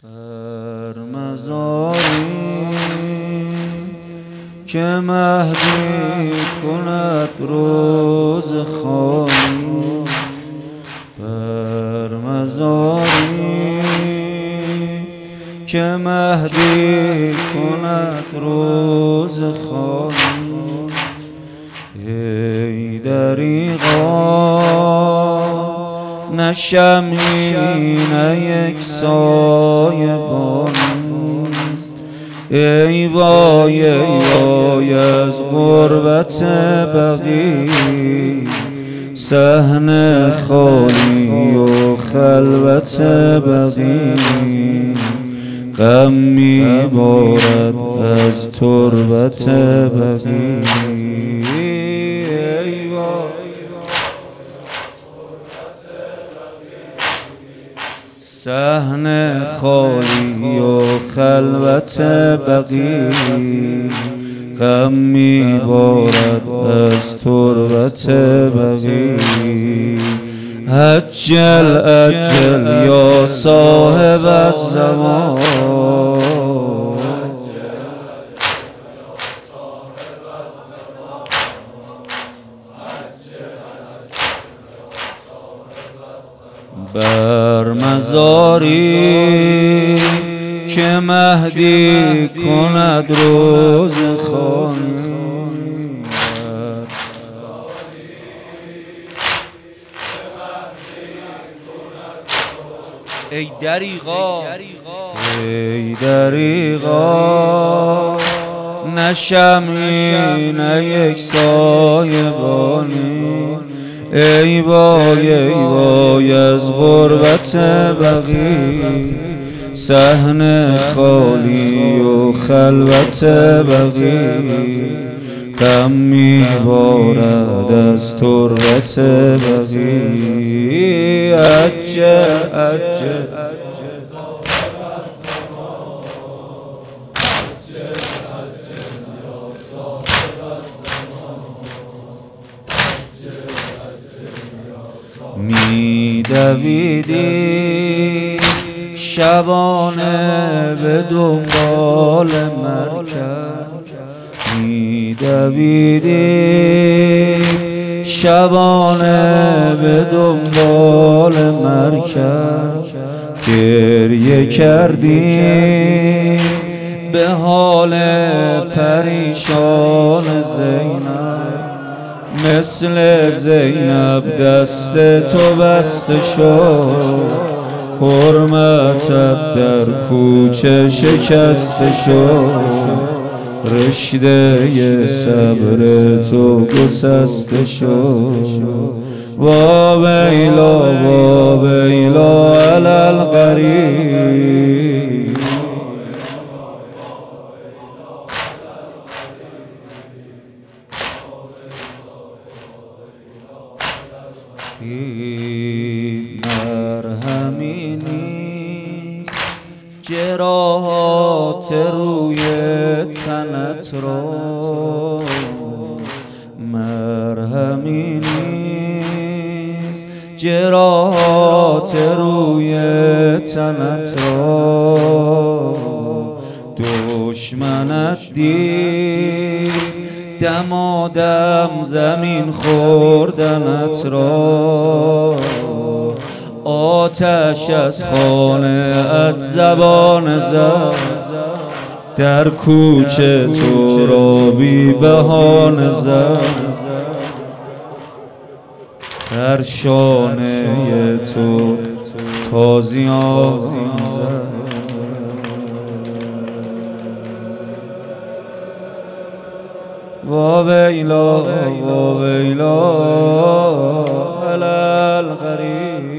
هر مزاری که مهدی کند روز خانی، بر مزاری که مهدی کند روز خانی، ای دریغا نه شمعی نه یک سایه بانی، ای وای ای وای از غربت بقی، صحن خالی و خلوت بقی، غم میبارد از تربت بقی. صحن خالی و خلوت بقی، غم میبارد از تربت بقی. عجل عجل یا صاحب الزمان، بر مزاری که مهدی کند روز خانی، ای دریغا ای دریغا نه شمعی نه یک سایه بانی، ای وای ای وای از غربت بقی، صحن خالی و خلوت بقی، غم میبارد از تربت بقی. عجل عجل می‌دویدی شبانه به دنبال مرکب، می‌دویدی شبانه به دنبال مرکب، گریه کردی به حال پریشان زینب، مثل زینب دست تو بسته شد، حرمتت در کوچه شکسته شد، رشته صبر تو گسسته شد. وا ویلا علی الغریب، مرهمی نیست جراحات روی تنت را، مرهمی نیست جراحات روی تنت را، دشمنت دید دمادم زمین خوردنت را، آتش از خانه ات زبان زد، در کوچه تو را بی بهانه زد، در شانه تو تازیان زد. وا ویلا علی الغریب.